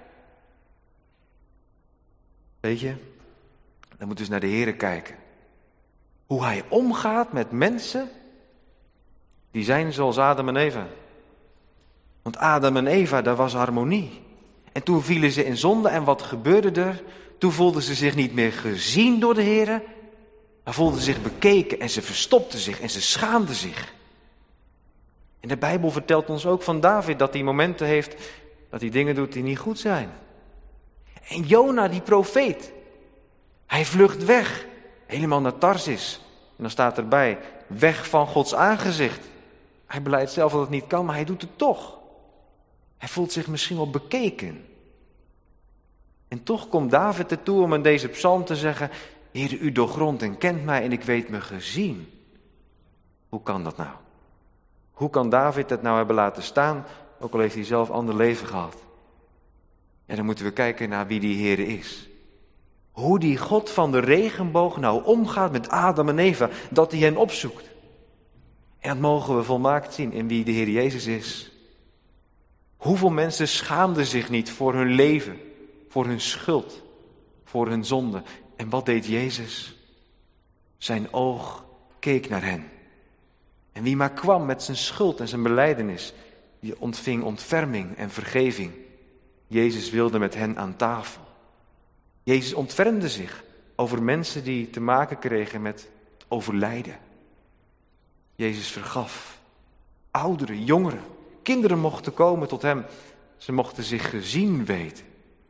Weet je, dan moeten we eens naar de Heer kijken. Hoe hij omgaat met mensen die zijn zoals Adam en Eva. Want Adam en Eva, daar was harmonie. En toen vielen ze in zonde en wat gebeurde er? Toen voelden ze zich niet meer gezien door de Heer, maar voelden zich bekeken en ze verstopten zich en ze schaamden zich. En de Bijbel vertelt ons ook van David dat hij momenten heeft dat hij dingen doet die niet goed zijn. En Jona, die profeet, hij vlucht weg, helemaal naar Tarsis. En dan staat erbij, weg van Gods aangezicht. Hij beleidt zelf dat het niet kan, maar hij doet het toch. Hij voelt zich misschien wel bekeken. En toch komt David ertoe om in deze psalm te zeggen, Heere, u doorgrondt en kent mij en ik weet me gezien. Hoe kan dat nou? Hoe kan David het nou hebben laten staan, ook al heeft hij zelf een ander leven gehad? En dan moeten we kijken naar wie die Heere is. Hoe die God van de regenboog nou omgaat met Adam en Eva, dat hij hen opzoekt. En dat mogen we volmaakt zien in wie de Heer Jezus is. Hoeveel mensen schaamden zich niet voor hun leven, voor hun schuld, voor hun zonde. En wat deed Jezus? Zijn oog keek naar hen. En wie maar kwam met zijn schuld en zijn belijdenis, die ontving ontferming en vergeving. Jezus wilde met hen aan tafel. Jezus ontfermde zich over mensen die te maken kregen met overlijden. Jezus vergaf. Ouderen, jongeren, kinderen mochten komen tot hem. Ze mochten zich gezien weten.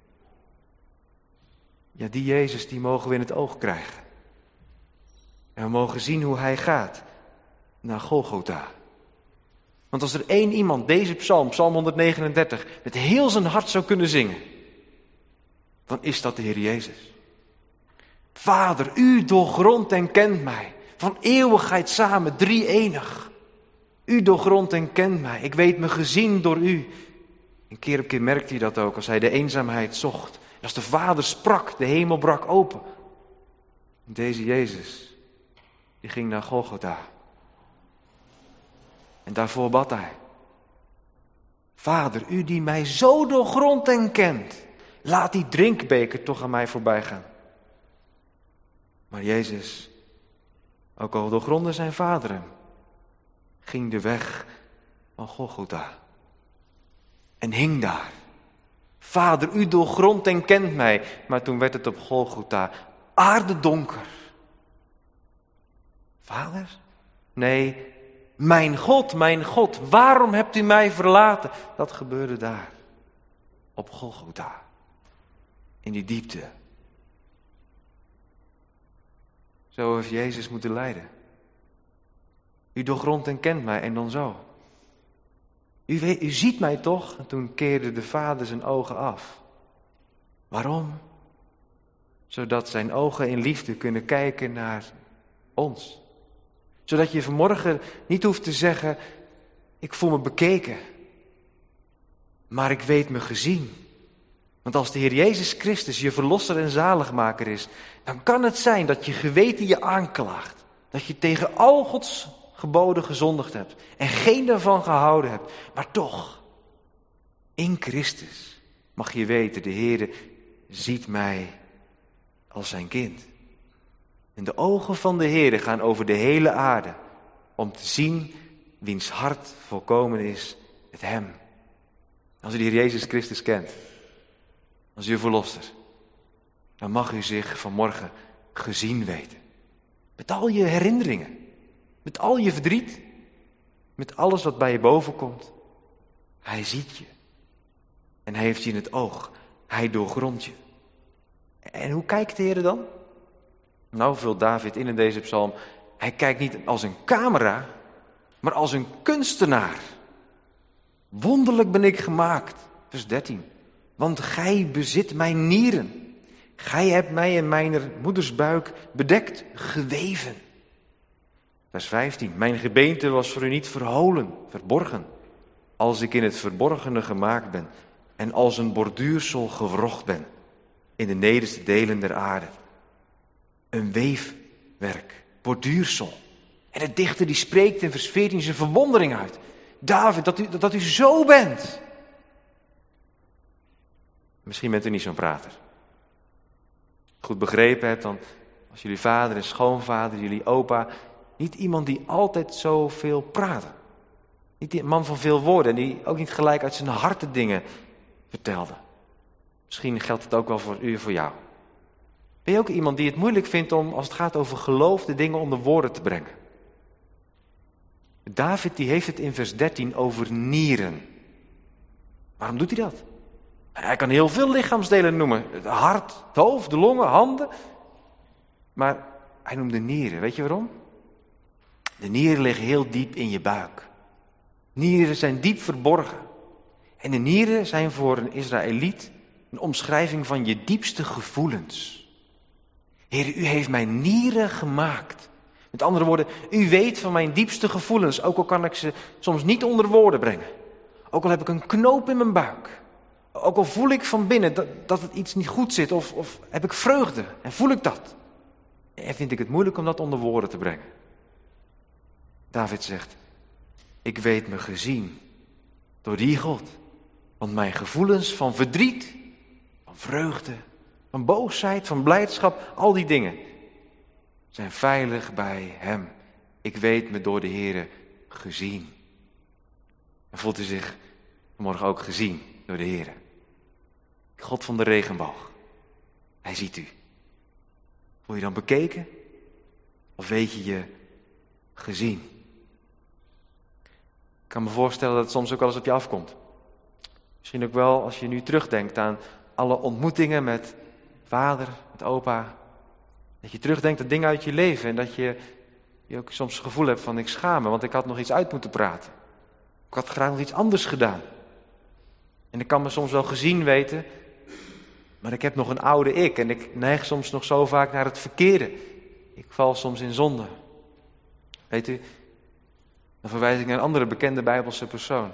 Ja, die Jezus die mogen we in het oog krijgen. En we mogen zien hoe hij gaat naar Golgotha. Want als er één iemand deze psalm, psalm 139, met heel zijn hart zou kunnen zingen, dan is dat de Heer Jezus. Vader, u doorgrondt en kent mij. Van eeuwigheid samen, drie-enig. U doorgrondt en kent mij. Ik weet me gezien door u. En keer op keer merkte hij dat ook als hij de eenzaamheid zocht. En als de Vader sprak, de hemel brak open. En deze Jezus, die ging naar Golgotha. En daarvoor bad hij. Vader, u die mij zo doorgrondt en kent, Laat die drinkbeker toch aan mij voorbij gaan. Maar Jezus, ook al doorgrondde zijn vader hem, ging de weg van Golgotha en hing daar. Vader, u doorgrondt en kent mij. Maar toen werd het op Golgotha aardedonker. Vader? Nee, mijn God, waarom hebt u mij verlaten? Dat gebeurde daar, op Golgotha, in die diepte. Zo heeft Jezus moeten lijden. U doorgrondt en kent mij en dan zo. U ziet mij toch? En toen keerde de Vader zijn ogen af. Waarom? Zodat zijn ogen in liefde kunnen kijken naar ons. Zodat je vanmorgen niet hoeft te zeggen, ik voel me bekeken. Maar ik weet me gezien. Want als de Heer Jezus Christus je verlosser en zaligmaker is, dan kan het zijn dat je geweten je aanklaagt. Dat je tegen al Gods geboden gezondigd hebt en geen daarvan gehouden hebt. Maar toch, in Christus mag je weten, de Heer ziet mij als zijn kind. En de ogen van de Heer gaan over de hele aarde om te zien wiens hart volkomen is met hem. Als u de Heer Jezus Christus kent, als uw verlosser, dan mag u zich vanmorgen gezien weten. Met al je herinneringen, met al je verdriet, met alles wat bij je boven komt. Hij ziet je en hij heeft je in het oog. Hij doorgrondt je. En hoe kijkt de Heer dan? Nou, vult David in deze psalm. Hij kijkt niet als een camera, maar als een kunstenaar. Wonderlijk ben ik gemaakt. Vers 13. Want gij bezit mijn nieren. Gij hebt mij in mijn moeders buik bedekt, geweven. Vers 15. Mijn gebeente was voor u niet verholen, verborgen. Als ik in het verborgene gemaakt ben en als een borduursel gewrocht ben in de nederste delen der aarde. Een weefwerk, borduursel. En de dichter die spreekt in vers 14 zijn verwondering uit. David, dat u zo bent. Misschien bent u niet zo'n prater. Goed begrepen hebt dan, als jullie vader en schoonvader, jullie opa, niet iemand die altijd zoveel praten. Niet een man van veel woorden en die ook niet gelijk uit zijn hart de dingen vertelde. Misschien geldt het ook wel voor u en voor jou. Ben je ook iemand die het moeilijk vindt om, als het gaat over geloof, de dingen onder woorden te brengen? David die heeft het in vers 13 over nieren. Waarom doet hij dat? Hij kan heel veel lichaamsdelen noemen. Het hart, het hoofd, de longen, handen. Maar hij noemde nieren. Weet je waarom? De nieren liggen heel diep in je buik. Nieren zijn diep verborgen. En de nieren zijn voor een Israëliet een omschrijving van je diepste gevoelens. Heer, u heeft mijn nieren gemaakt. Met andere woorden, u weet van mijn diepste gevoelens. Ook al kan ik ze soms niet onder woorden brengen. Ook al heb ik een knoop in mijn buik. Ook al voel ik van binnen dat het iets niet goed zit. Of heb ik vreugde en voel ik dat. En vind ik het moeilijk om dat onder woorden te brengen. David zegt, ik weet me gezien door die God. Want mijn gevoelens van verdriet, van vreugde, van boosheid, van blijdschap, al die dingen zijn veilig bij hem. Ik weet me door de Heere gezien. En voelt u zich vanmorgen ook gezien door de Heere? God van de regenboog. Hij ziet u. Voel je dan bekeken? Of weet je je gezien? Ik kan me voorstellen dat het soms ook wel eens op je afkomt. Misschien ook wel als je nu terugdenkt aan alle ontmoetingen met vader, met opa. Dat je terugdenkt aan dingen uit je leven en dat je ook soms het gevoel hebt van ik schaam me, want ik had nog iets uit moeten praten. Ik had graag nog iets anders gedaan. En ik kan me soms wel gezien weten, maar ik heb nog een oude ik en ik neig soms nog zo vaak naar het verkeerde. Ik val soms in zonde. Weet u, dan verwijs ik naar een andere bekende Bijbelse persoon.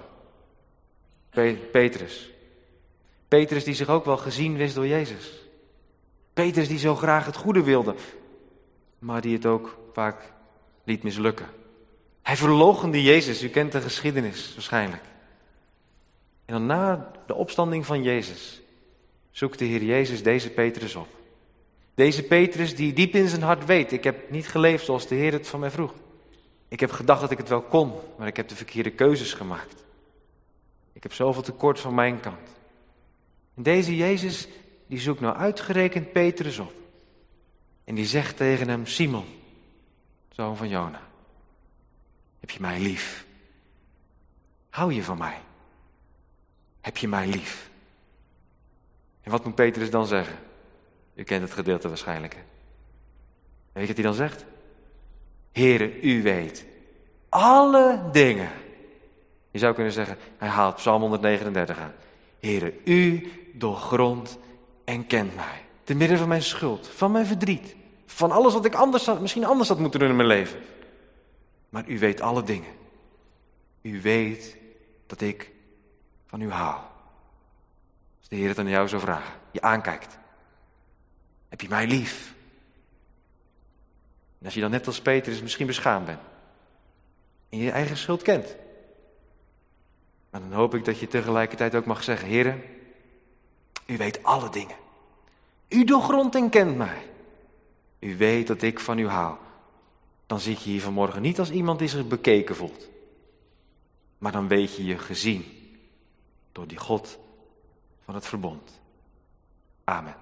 Petrus. Petrus die zich ook wel gezien wist door Jezus. Petrus die zo graag het goede wilde, maar die het ook vaak liet mislukken. Hij verloochende Jezus, u kent de geschiedenis waarschijnlijk. En dan na de opstanding van Jezus zoekt de Heer Jezus deze Petrus op. Deze Petrus die diep in zijn hart weet, ik heb niet geleefd zoals de Heer het van mij vroeg. Ik heb gedacht dat ik het wel kon, maar ik heb de verkeerde keuzes gemaakt. Ik heb zoveel tekort van mijn kant. En deze Jezus, die zoekt nou uitgerekend Petrus op. En die zegt tegen hem, Simon, zoon van Jona, heb je mij lief? Hou je van mij? Heb je mij lief? En wat moet Petrus dan zeggen? U kent het gedeelte waarschijnlijk. Hè? En weet je wat hij dan zegt? Heere, u weet alle dingen. Je zou kunnen zeggen, hij haalt Psalm 139 aan. Heere, u doorgrondt en kent mij. Te midden van mijn schuld, van mijn verdriet. Van alles wat ik misschien anders had moeten doen in mijn leven. Maar u weet alle dingen. U weet dat ik van u hou. Als de Heer het aan jou zou vragen, je aankijkt. Heb je mij lief? En als je dan net als Petrus misschien beschaamd bent. En je eigen schuld kent. Maar dan hoop ik dat je tegelijkertijd ook mag zeggen, Heere, u weet alle dingen. U doorgrondt en kent mij. U weet dat ik van u hou. Dan zie ik je hier vanmorgen niet als iemand die zich bekeken voelt. Maar dan weet je je gezien door die God van het verbond. Amen.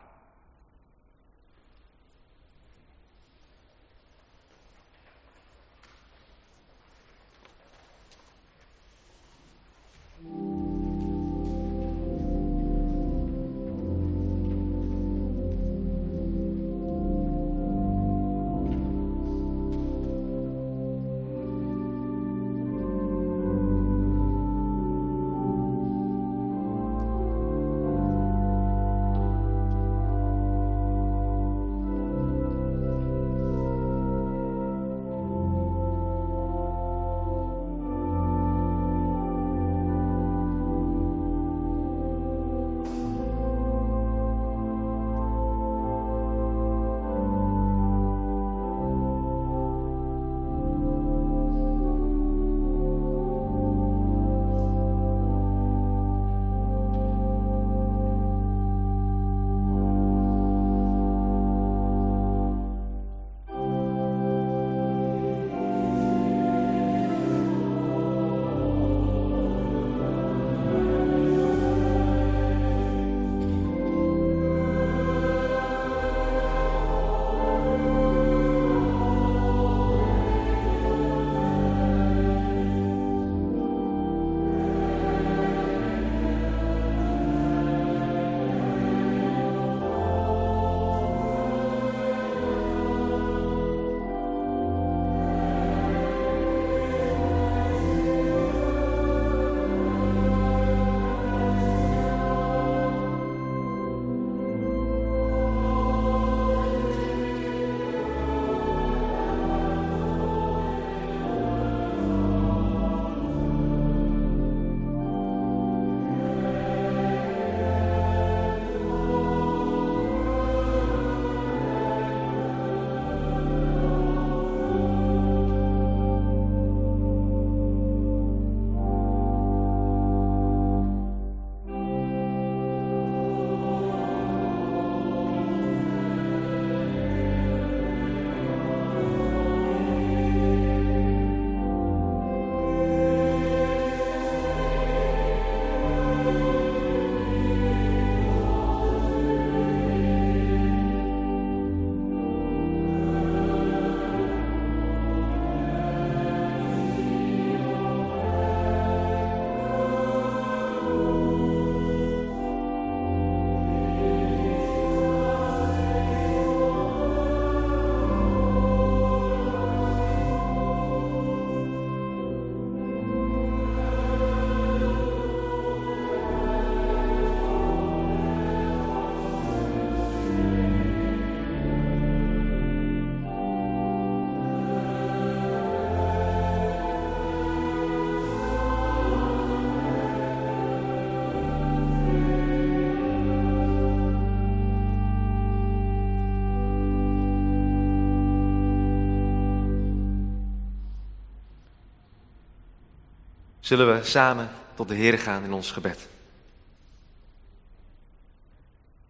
Zullen we samen tot de Heer gaan in ons gebed.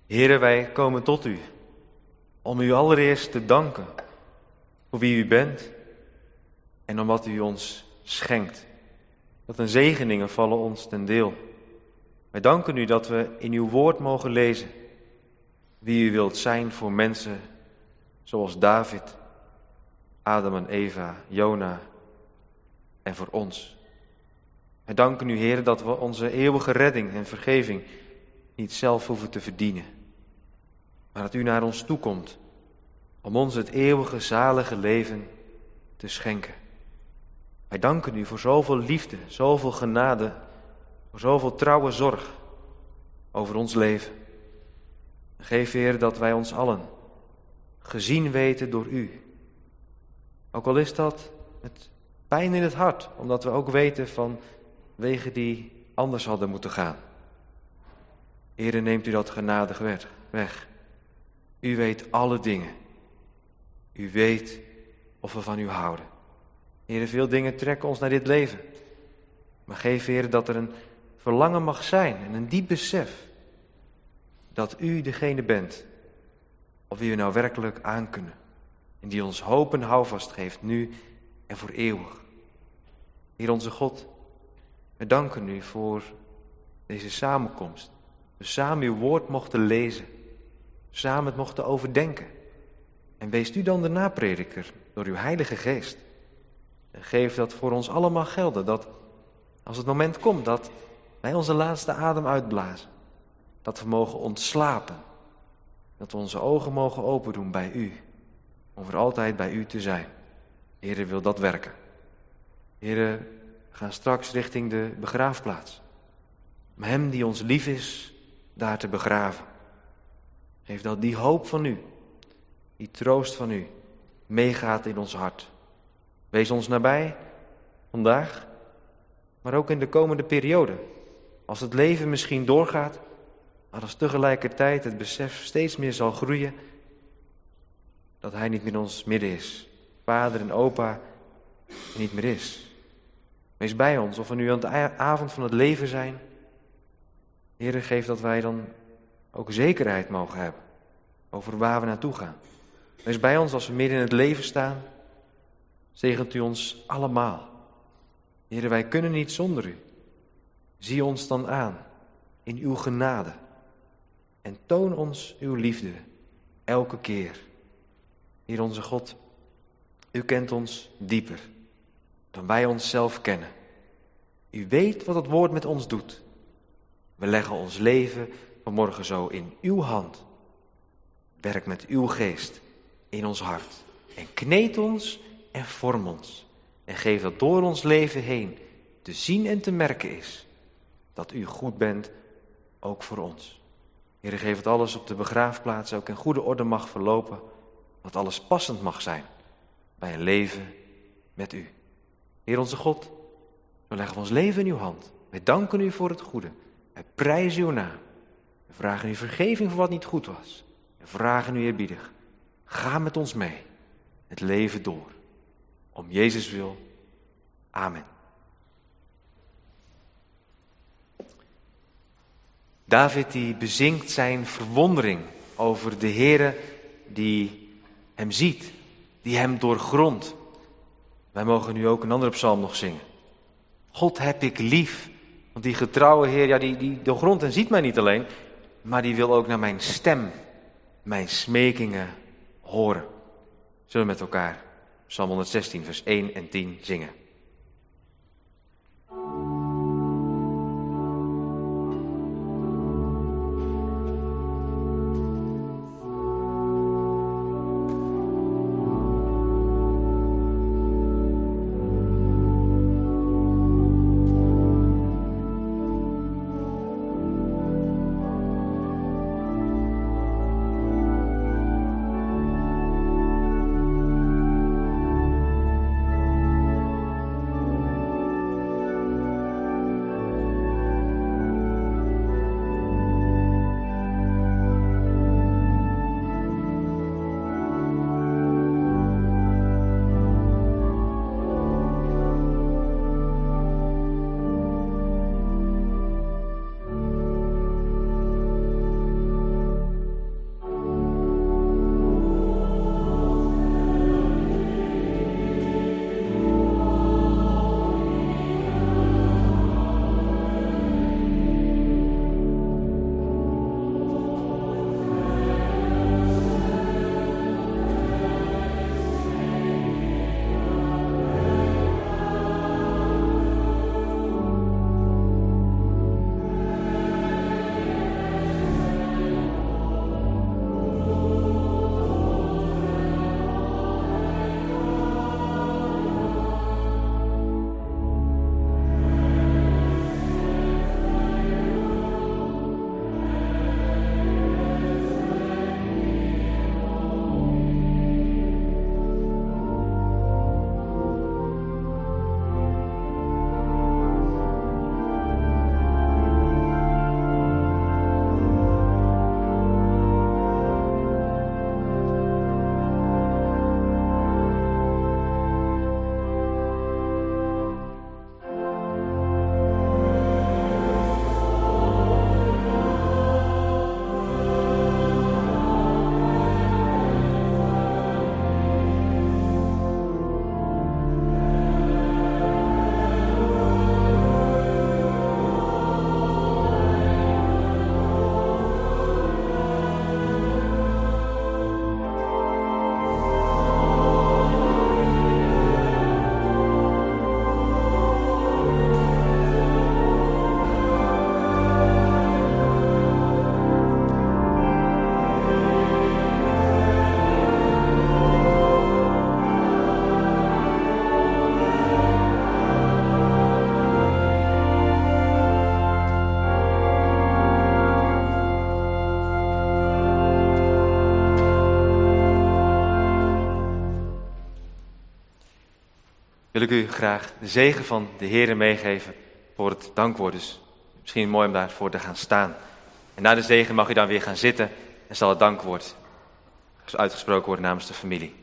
Heere, wij komen tot u om u allereerst te danken voor wie u bent en om wat u ons schenkt. Dat een zegeningen vallen ons ten deel. Wij danken u dat we in uw woord mogen lezen wie u wilt zijn voor mensen zoals David, Adam en Eva, Jona en voor ons. Wij danken u, Heer, dat we onze eeuwige redding en vergeving niet zelf hoeven te verdienen, maar dat u naar ons toekomt om ons het eeuwige zalige leven te schenken. Wij danken u voor zoveel liefde, zoveel genade, voor zoveel trouwe zorg over ons leven. Geef, Heer, dat wij ons allen gezien weten door u. Ook al is dat met pijn in het hart, omdat we ook weten van wegen die anders hadden moeten gaan. Heere, neemt u dat genadig weg. U weet alle dingen. U weet of we van u houden. Heere, veel dingen trekken ons naar dit leven. Maar geef, Heere, dat er een verlangen mag zijn en een diep besef dat u degene bent op wie we nou werkelijk aankunnen. En die ons hoop en houvast geeft, nu en voor eeuwig. Heer onze God, we danken u voor deze samenkomst. We samen uw woord mochten lezen, samen het mochten overdenken. En wees u dan de naprediker door uw Heilige Geest. En geef dat voor ons allemaal gelden, dat als het moment komt dat wij onze laatste adem uitblazen, dat we mogen ontslapen, dat we onze ogen mogen open doen bij u, om voor altijd bij u te zijn. Heere, wil dat werken. Heere, we gaan straks richting de begraafplaats, om hem die ons lief is, daar te begraven. Geef dat die hoop van u, die troost van u, meegaat in ons hart. Wees ons nabij, vandaag, maar ook in de komende periode. Als het leven misschien doorgaat, maar als tegelijkertijd het besef steeds meer zal groeien dat hij niet meer in ons midden is. Vader en opa er niet meer is. Wees bij ons, of we nu aan de avond van het leven zijn. Heere, geef dat wij dan ook zekerheid mogen hebben over waar we naartoe gaan. Wees bij ons als we midden in het leven staan. Zegent u ons allemaal. Heere, wij kunnen niet zonder u. Zie ons dan aan in uw genade. En toon ons uw liefde elke keer. Heer onze God, u kent ons dieper dan wij onszelf kennen. U weet wat het woord met ons doet. We leggen ons leven vanmorgen zo in uw hand. Werk met uw geest in ons hart. En kneed ons en vorm ons. En geef dat door ons leven heen te zien en te merken is dat u goed bent, ook voor ons. Heer, geef het alles op de begraafplaats ook in goede orde mag verlopen. Dat alles passend mag zijn bij een leven met u. Heer onze God, we leggen ons leven in uw hand. Wij danken u voor het goede. Wij prijzen uw naam. We vragen u vergeving voor wat niet goed was. We vragen u eerbiedig. Ga met ons mee. Het leven door. Om Jezus wil. Amen. David die bezingt zijn verwondering over de Heere die hem ziet, die hem doorgrondt. Wij mogen nu ook een andere psalm nog zingen. God heb ik lief, want die getrouwe Heer, ja, die doorgrondt en ziet mij niet alleen, maar die wil ook naar mijn stem, mijn smekingen horen. Zullen we met elkaar Psalm 116 vers 1 en 10 zingen. wil ik u graag de zegen van de Heere meegeven voor het dankwoord. Dus misschien mooi om daarvoor te gaan staan. En na de zegen mag u dan weer gaan zitten en zal het dankwoord uitgesproken worden namens de familie.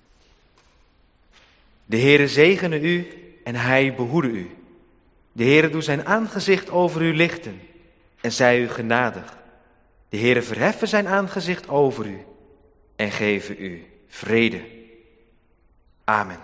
De Heere zegene u en hij behoede u. De Heere doet zijn aangezicht over u lichten en zij u genadig. De Heere verheffen zijn aangezicht over u en geven u vrede. Amen.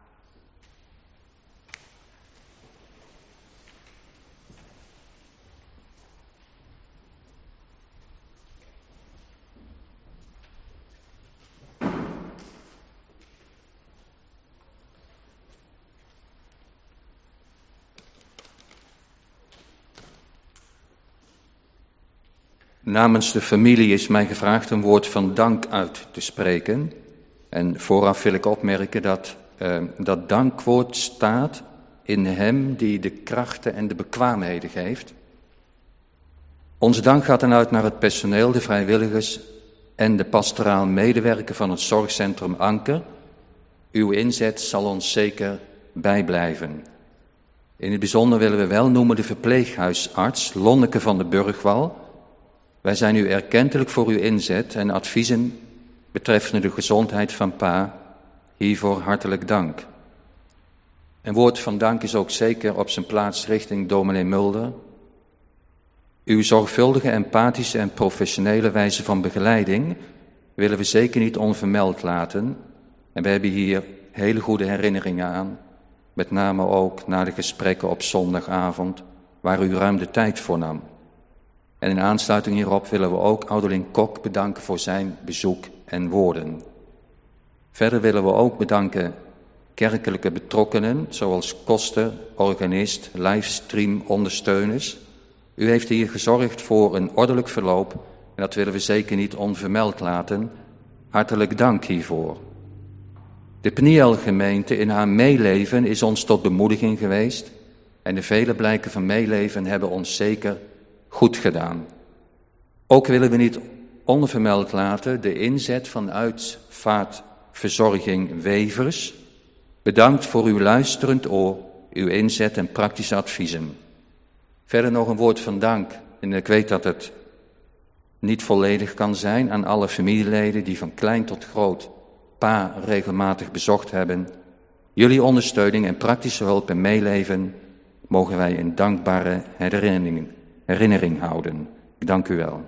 Namens de familie is mij gevraagd een woord van dank uit te spreken. En vooraf wil ik opmerken dat dat dankwoord staat in hem die de krachten en de bekwaamheden geeft. Onze dank gaat dan uit naar het personeel, de vrijwilligers en de pastoraal medewerker van het zorgcentrum Anker. Uw inzet zal ons zeker bijblijven. In het bijzonder willen we wel noemen de verpleeghuisarts Lonneke van de Burgwal. Wij zijn u erkentelijk voor uw inzet en adviezen betreffende de gezondheid van pa. Hiervoor hartelijk dank. Een woord van dank is ook zeker op zijn plaats richting dominee Mulder. Uw zorgvuldige, empathische en professionele wijze van begeleiding willen we zeker niet onvermeld laten. En we hebben hier hele goede herinneringen aan. Met name ook na de gesprekken op zondagavond, waar u ruim de tijd voor nam. En in aansluiting hierop willen we ook ouderling Kok bedanken voor zijn bezoek en woorden. Verder willen we ook bedanken kerkelijke betrokkenen, zoals koster, organist, livestream ondersteuners. U heeft hier gezorgd voor een ordelijk verloop en dat willen we zeker niet onvermeld laten. Hartelijk dank hiervoor. De Pniel-gemeente in haar meeleven is ons tot bemoediging geweest en de vele blijken van meeleven hebben ons zeker goed gedaan. Ook willen we niet onvermeld laten de inzet van uitvaartverzorging Wevers. Bedankt voor uw luisterend oor, uw inzet en praktische adviezen. Verder nog een woord van dank. En ik weet dat het niet volledig kan zijn aan alle familieleden die van klein tot groot pa regelmatig bezocht hebben. Jullie ondersteuning en praktische hulp en meeleven mogen wij in dankbare herinnering houden. Ik dank u wel.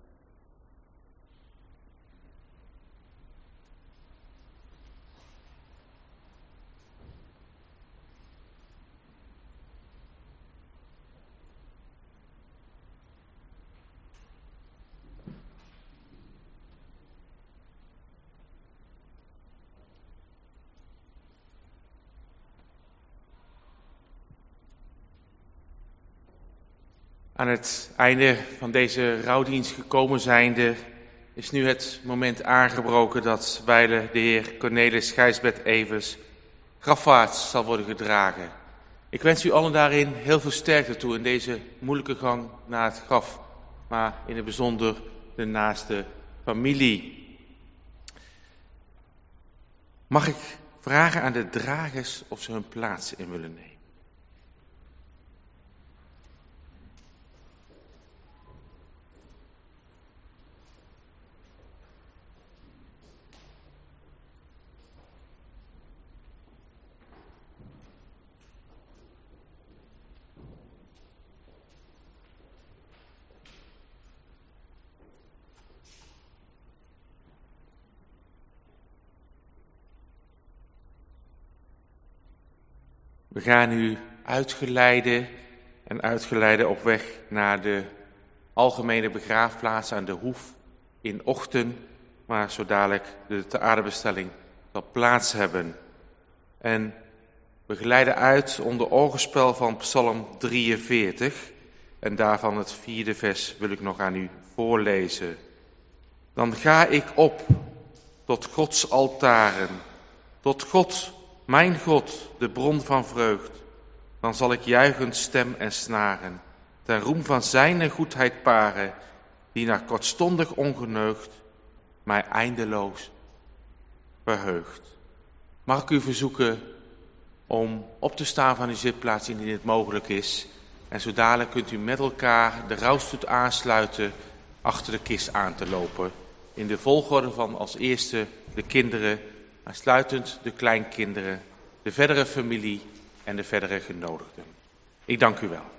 Aan het einde van deze rouwdienst gekomen zijnde is nu het moment aangebroken dat wijlen de heer Cornelis Gijsbert Evers grafwaarts zal worden gedragen. Ik wens u allen daarin heel veel sterkte toe in deze moeilijke gang naar het graf, maar in het bijzonder de naaste familie. Mag ik vragen aan de dragers of ze hun plaats in willen nemen? We gaan nu uitgeleide op weg naar de algemene begraafplaats aan de Hoef in Ochten, waar zo dadelijk de te aardebestelling zal plaats hebben. En we geleiden uit onder orgelspel van Psalm 43 en daarvan het 4e vers wil ik nog aan u voorlezen. Dan ga ik op tot Gods altaren, tot God, mijn God, de bron van vreugd. Dan zal ik juichend stem en snaren, ten roem van zijne goedheid paren, die naar kortstondig ongeneugd mij eindeloos verheugt. Mag ik u verzoeken om op te staan van uw zitplaats indien het mogelijk is. En zo dadelijk kunt u met elkaar de rouwstoet aansluiten achter de kist aan te lopen. In de volgorde van als eerste de kinderen, aansluitend de kleinkinderen, de verdere familie en de verdere genodigden. Ik dank u wel.